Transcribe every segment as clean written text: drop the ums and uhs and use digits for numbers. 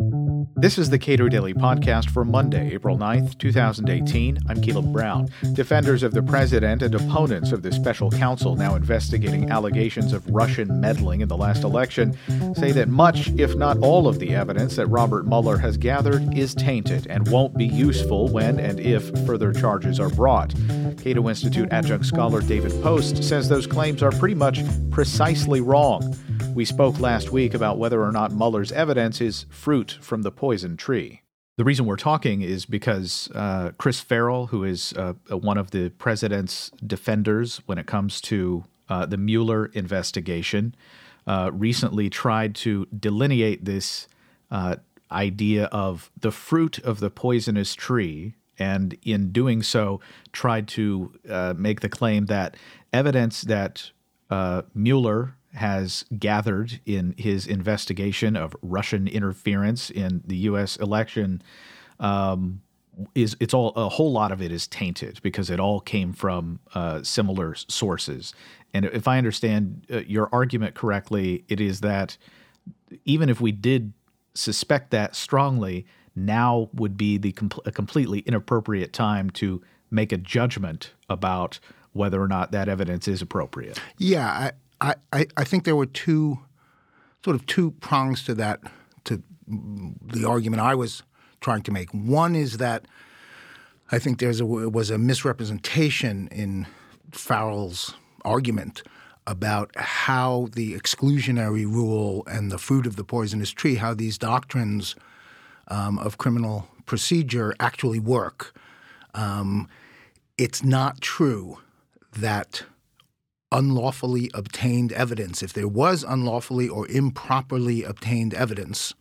This is the Cato Daily Podcast for Monday, April 9th, 2018. I'm Caleb Brown. Defenders of the president and opponents of the special counsel now investigating allegations of Russian meddling in the last election say that much, if not all, of the evidence that Robert Mueller has gathered is tainted and won't be useful when and if further charges are brought. Cato Institute adjunct scholar David Post says those claims are pretty much precisely wrong. We spoke last week about whether or not Mueller's evidence is fruit from the poison tree. The reason we're talking is because Chris Farrell, who is one of the president's defenders when it comes to the Mueller investigation, recently tried to delineate this idea of the fruit of the poisonous tree, and in doing so tried to make the claim that evidence that Mueller has gathered in his investigation of Russian interference in the U.S. election a whole lot of it is tainted because it all came from similar sources. And if I understand your argument correctly, it is that even if we did suspect that strongly, now would be a completely inappropriate time to make a judgment about whether or not that evidence is appropriate. Yeah, I think there were two prongs to that, to the argument I was trying to make. One is that I think was a misrepresentation in Farrell's argument about how the exclusionary rule and the fruit of the poisonous tree, how these doctrines of criminal procedure actually work. It's not true that unlawfully obtained evidence, if there was unlawfully or improperly obtained evidence,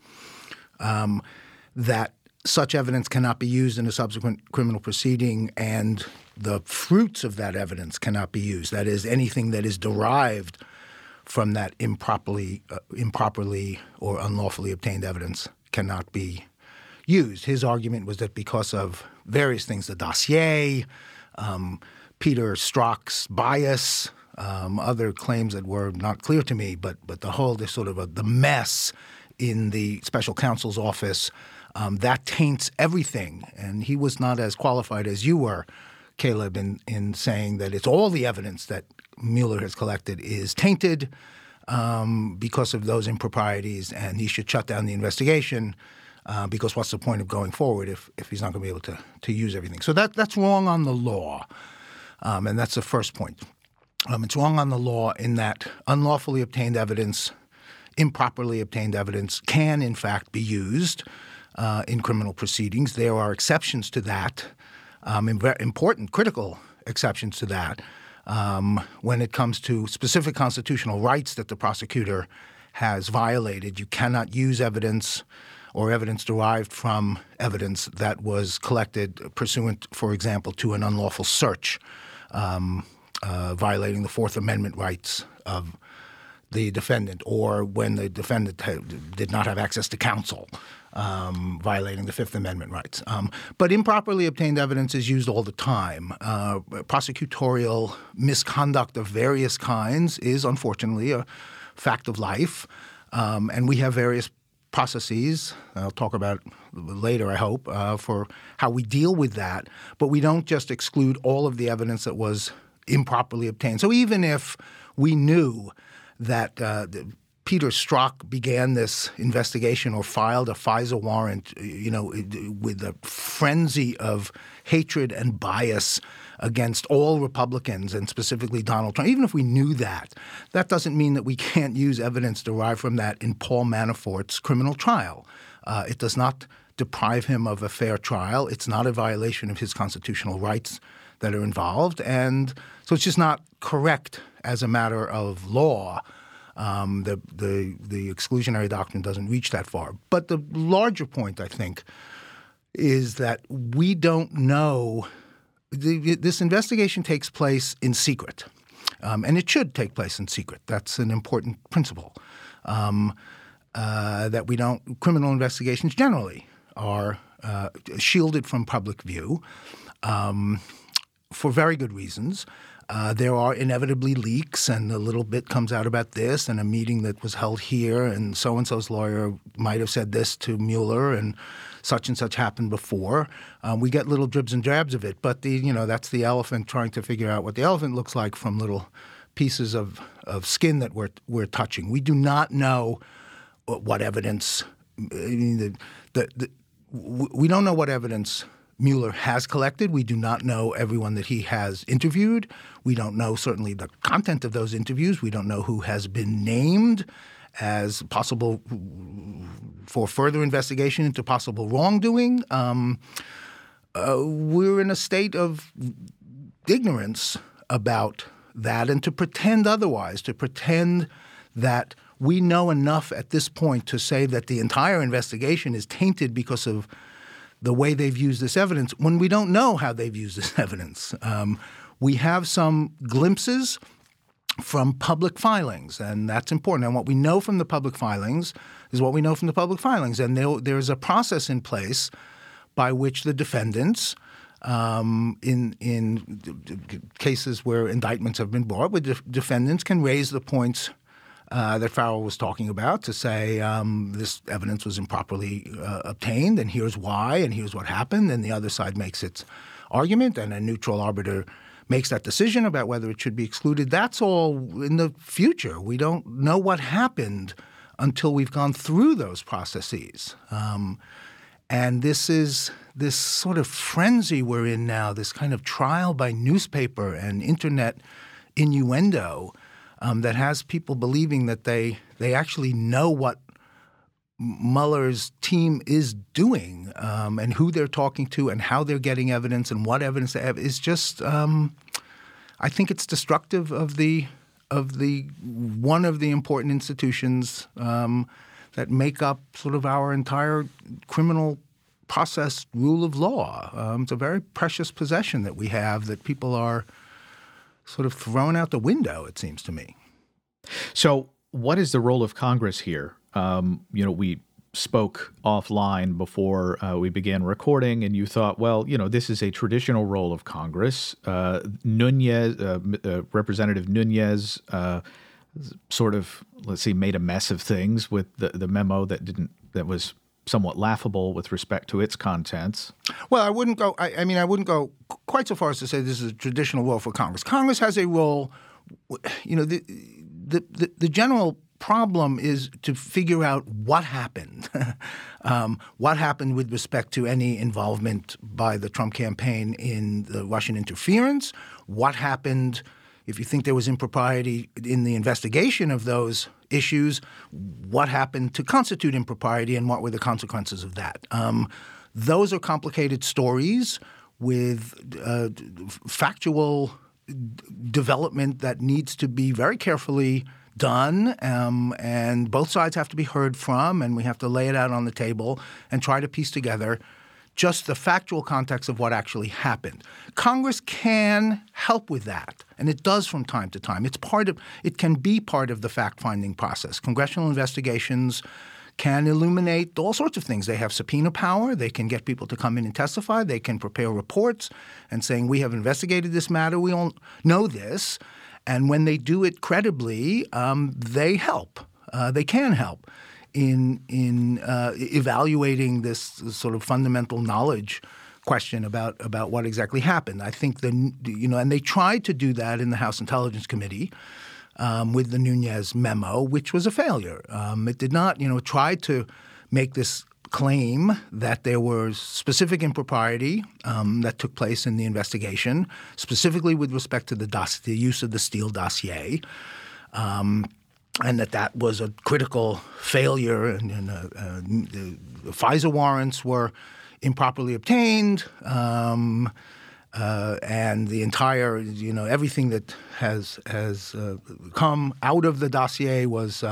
that such evidence cannot be used in a subsequent criminal proceeding and the fruits of that evidence cannot be used. That is, anything that is derived from that improperly or unlawfully obtained evidence cannot be used. His argument was that because of various things, the dossier, Peter Strzok's bias, other claims that were not clear to me, but the whole the mess in the special counsel's office, that taints everything. And he was not as qualified as you were, Caleb, in saying that it's all the evidence that Mueller has collected is tainted because of those improprieties, and he should shut down the investigation because what's the point of going forward if he's not going to be able to use everything? So that's wrong on the law, and that's the first point. It's wrong on the law in that unlawfully obtained evidence, improperly obtained evidence can, in fact, be used in criminal proceedings. There are exceptions to that, important, critical exceptions to that, when it comes to specific constitutional rights that the prosecutor has violated. You cannot use evidence or evidence derived from evidence that was collected pursuant, for example, to an unlawful search, violating the Fourth Amendment rights of the defendant, or when the defendant did not have access to counsel, violating the Fifth Amendment rights. But improperly obtained evidence is used all the time. Prosecutorial misconduct of various kinds is, unfortunately, a fact of life, and we have various processes, I'll talk about later, I hope, for how we deal with that. But we don't just exclude all of the evidence that was improperly obtained. So even if we knew that Peter Strzok began this investigation or filed a FISA warrant, with a frenzy of hatred and bias against all Republicans and specifically Donald Trump, even if we knew that, that doesn't mean that we can't use evidence derived from that in Paul Manafort's criminal trial. It does not deprive him of a fair trial. It's not a violation of his constitutional rights that are involved. And so it's just not correct as a matter of law. The exclusionary doctrine doesn't reach that far. But the larger point, I think, is that we don't know. This investigation takes place in secret, and it should take place in secret. That's an important principle, that we don't – criminal investigations generally are shielded from public view for very good reasons. There are inevitably leaks, and a little bit comes out about this, and a meeting that was held here, and so-and-so's lawyer might have said this to Mueller, and such happened before. We get little dribs and drabs of it, but that's the elephant trying to figure out what the elephant looks like from little pieces of skin that we're touching. We do not know what evidence. We don't know what evidence Mueller has collected. We do not know everyone that he has interviewed. We don't know certainly the content of those interviews. We don't know who has been named as possible for further investigation into possible wrongdoing. We're in a state of ignorance about that, and to pretend otherwise, to pretend that we know enough at this point to say that the entire investigation is tainted because of the way they've used this evidence, when we don't know how they've used this evidence. We have some glimpses from public filings, and that's important. And what we know from the public filings is what we know from the public filings. And there's a process in place by which the defendants, in cases where indictments have been brought, where defendants can raise the points that Farrell was talking about to say this evidence was improperly obtained, and here's why, and here's what happened, and the other side makes its argument, and a neutral arbiter makes that decision about whether it should be excluded. That's all in the future. We don't know what happened until we've gone through those processes. And this sort of frenzy we're in now, this kind of trial by newspaper and internet innuendo that has people believing that they actually know what Mueller's team is doing and who they're talking to and how they're getting evidence and what evidence they have is just I think it's destructive of one of the important institutions that make up sort of our entire criminal process rule of law. It's a very precious possession that we have that people are sort of thrown out the window, it seems to me. So what is the role of Congress here? We spoke offline before we began recording, and you thought, well, this is a traditional role of Congress. Representative Nunes sort of, made a mess of things with the memo that was somewhat laughable with respect to its contents. Well, I wouldn't go quite so far as to say this is a traditional role for Congress. Congress has a role. The general problem is to figure out what happened. What happened with respect to any involvement by the Trump campaign in the Russian interference? What happened if you think there was impropriety in the investigation of those issues? What happened to constitute impropriety, and what were the consequences of that? Those are complicated stories with factual development that needs to be very carefully done, and both sides have to be heard from, and we have to lay it out on the table and try to piece together just the factual context of what actually happened. Congress can help with that, and it does from time to time. It can be part of the fact-finding process. Congressional investigations can illuminate all sorts of things. They have subpoena power. They can get people to come in and testify. They can prepare reports and saying, we have investigated this matter. We all know this. And when they do it credibly, they help. They can help in evaluating this sort of fundamental knowledge question about what exactly happened. I think and they tried to do that in the House Intelligence Committee with the Nunes memo, which was a failure. It did not, tried to make this claim that there was specific impropriety that took place in the investigation, specifically with respect to the use of the Steele dossier, and that was a critical failure, and the FISA warrants were improperly obtained, and the entire, everything that has come out of the dossier was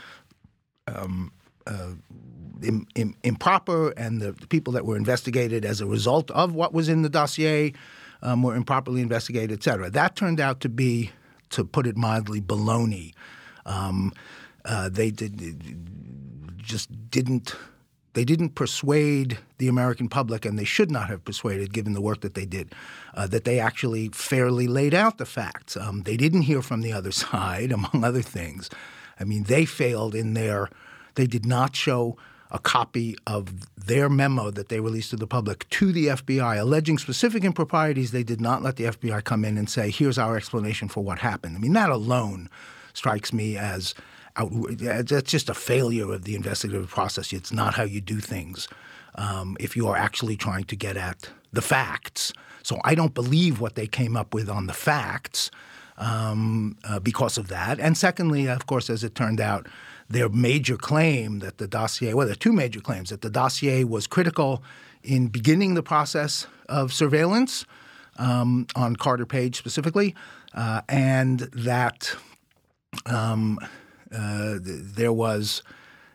improper, and the people that were investigated as a result of what was in the dossier were improperly investigated, et cetera. That turned out to be, to put it mildly, baloney. They just didn't they didn't persuade the American public, and they should not have persuaded given the work that they did, that they actually fairly laid out the facts. They didn't hear from the other side, among other things. I mean, they failed in they did not show a copy of their memo that they released to the public to the FBI alleging specific improprieties. They did not let the FBI come in and say, here's our explanation for what happened. I mean, that alone strikes me as that's just a failure of the investigative process. It's not how you do things if you are actually trying to get at the facts. So I don't believe what they came up with on the facts because of that. And secondly, of course, as it turned out, their major claim that the dossier – well, there are two major claims, that the dossier was critical in beginning the process of surveillance on Carter Page specifically, and that there was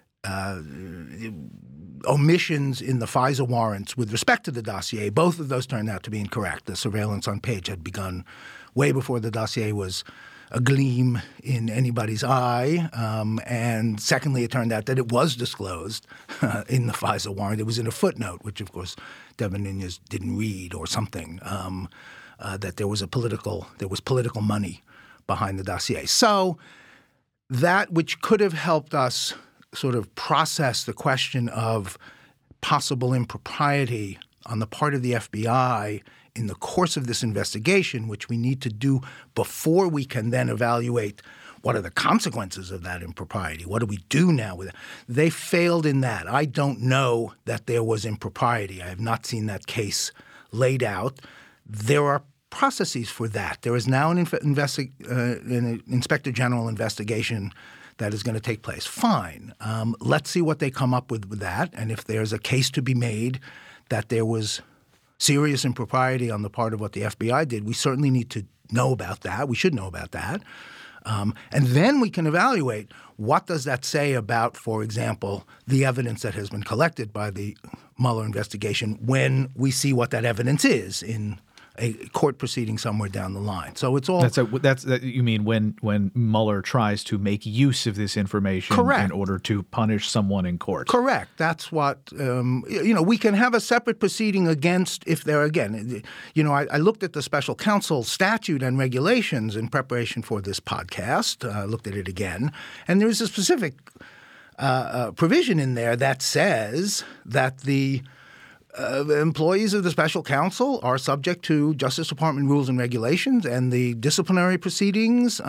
omissions in the FISA warrants with respect to the dossier. Both of those turned out to be incorrect. The surveillance on Page had begun way before the dossier was a gleam in anybody's eye. And secondly, it turned out that it was disclosed in the FISA warrant. It was in a footnote, which, of course, Devin Nunes didn't read or something, that there was political money behind the dossier. So that which could have helped us sort of process the question of possible impropriety on the part of the FBI in the course of this investigation, which we need to do before we can then evaluate what are the consequences of that impropriety. What do we do now with it? They failed in that. I don't know that there was impropriety. I have not seen that case laid out. There are processes for that. There is now an Inspector General investigation that is going to take place. Fine. Let's see what they come up with that. And if there's a case to be made that there was serious impropriety on the part of what the FBI did, we certainly need to know about that. We should know about that. And then we can evaluate what does that say about, for example, the evidence that has been collected by the Mueller investigation when we see what that evidence is in a court proceeding somewhere down the line. So it's all you mean when Mueller tries to make use of this information Correct. In order to punish someone in court. Correct. That's what we can have a separate proceeding against if there again. I looked at the special counsel statute and regulations in preparation for this podcast. Looked at it again, and there's a specific provision in there that says that the employees of the special counsel are subject to Justice Department rules and regulations and the disciplinary proceedings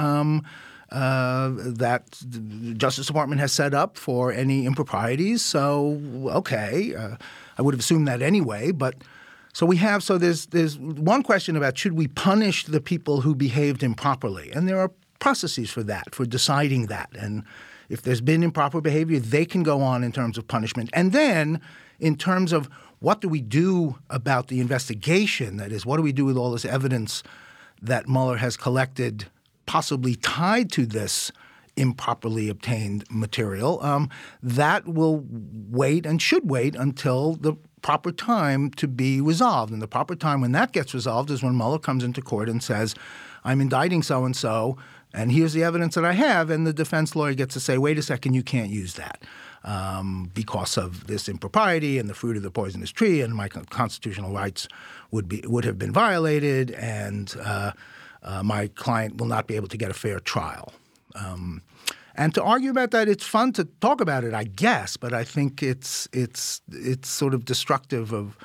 that the Justice Department has set up for any improprieties. So, okay, I would have assumed that anyway. But so there's one question about should we punish the people who behaved improperly? And there are processes for that, for deciding that. And if there's been improper behavior, they can go on in terms of punishment. And then in terms of what do we do about the investigation? That is, what do we do with all this evidence that Mueller has collected possibly tied to this improperly obtained material? That will wait and should wait until the proper time to be resolved. And the proper time when that gets resolved is when Mueller comes into court and says, I'm indicting so-and-so, and here's the evidence that I have. And the defense lawyer gets to say, wait a second, you can't use that. Because of this impropriety and the fruit of the poisonous tree, and my constitutional rights would have been violated, and my client will not be able to get a fair trial. And to argue about that, it's fun to talk about it, I guess, but I think it's sort of destructive of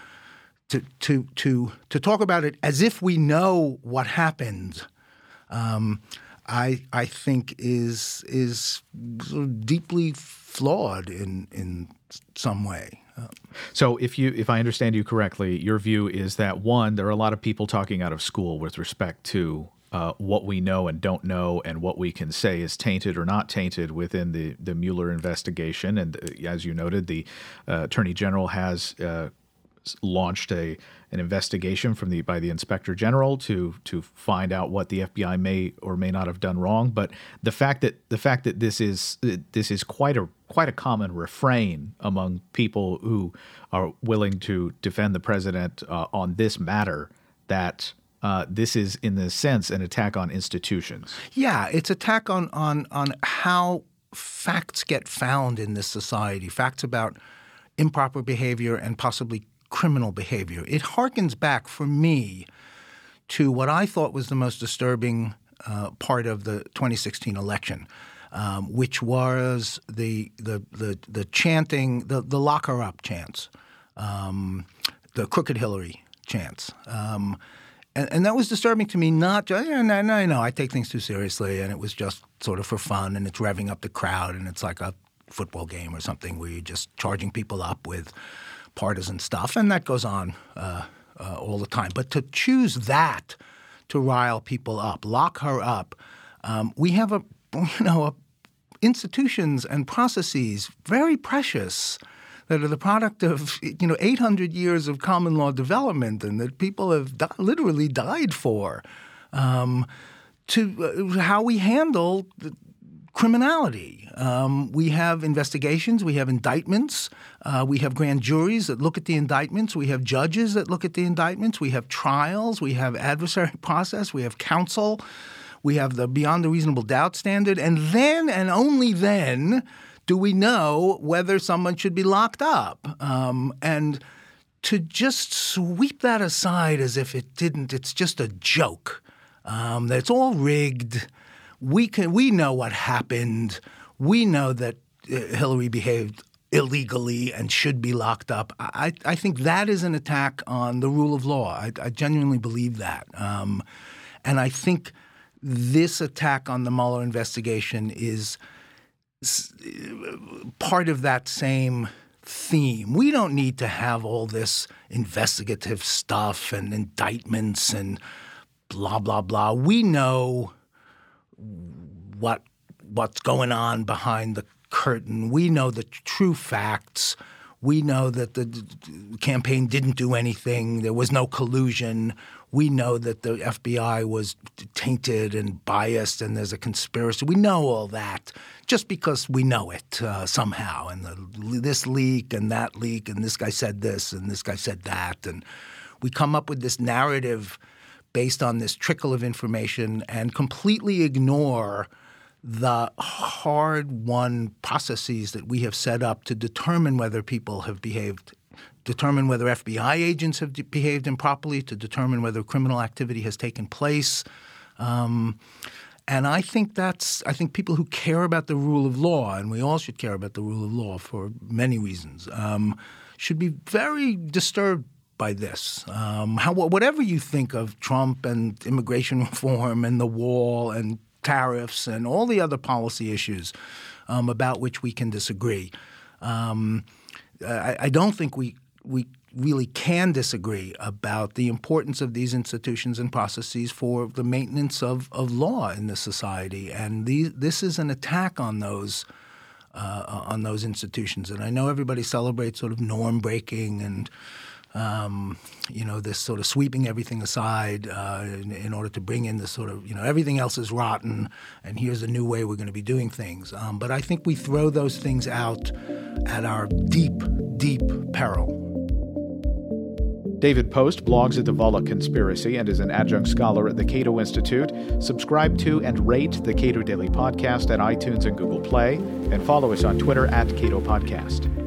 to talk about it as if we know what happened. I think is sort of deeply flawed in some way. So if I understand you correctly, your view is that, one, there are a lot of people talking out of school with respect to what we know and don't know and what we can say is tainted or not tainted within the Mueller investigation. And as you noted, the Attorney General has launched an investigation by the Inspector General to find out what the FBI may or may not have done wrong. But the fact that this is quite a common refrain among people who are willing to defend the president on this matter, that this is in a sense an attack on institutions. Yeah, it's attack on how facts get found in this society. Facts about improper behavior and possibly criminal behavior. It harkens back for me to what I thought was the most disturbing part of the 2016 election, which was the chanting, the lock her up chants, the crooked Hillary chants. And that was disturbing to me, not just, no, I take things too seriously, and it was just sort of for fun, and it's revving up the crowd, and it's like a football game or something where you're just charging people up with partisan stuff, and that goes on all the time. But to choose that to rile people up, lock her up, we have institutions and processes very precious that are the product of 800 years of common law development and that people have literally died for, to how we handle criminality. We have investigations. We have indictments. We have grand juries that look at the indictments. We have judges that look at the indictments. We have trials. We have adversary process. We have counsel. We have the beyond a reasonable doubt standard. And then and only then do we know whether someone should be locked up. And to just sweep that aside as if it's just a joke, that it's all rigged. We know what happened. We know that Hillary behaved illegally and should be locked up. I think that is an attack on the rule of law. I genuinely believe that. And I think this attack on the Mueller investigation is part of that same theme. We don't need to have all this investigative stuff and indictments and blah, blah, blah. We know what's going on behind the curtain. We know the true facts. We know that the campaign didn't do anything. There was no collusion. We know that the FBI was tainted and biased and there's a conspiracy. We know all that just because we know it somehow. And this leak and this guy said this and this guy said that. And we come up with this narrative based on this trickle of information and completely ignore the hard-won processes that we have set up to determine whether people have behaved, determine whether FBI agents have behaved improperly, to determine whether criminal activity has taken place. And I think people who care about the rule of law, and we all should care about the rule of law for many reasons, should be very disturbed by this. Whatever you think of Trump and immigration reform and the wall and tariffs and all the other policy issues about which we can disagree, I don't think we really can disagree about the importance of these institutions and processes for the maintenance of law in this society. And this is an attack on those institutions. And I know everybody celebrates sort of norm breaking and this sort of sweeping everything aside in order to bring in this sort of, everything else is rotten and here's a new way we're going to be doing things. But I think we throw those things out at our deep, deep peril. David Post blogs at the Volokh Conspiracy and is an adjunct scholar at the Cato Institute. Subscribe to and rate the Cato Daily Podcast at iTunes and Google Play, and follow us on Twitter at Cato Podcast.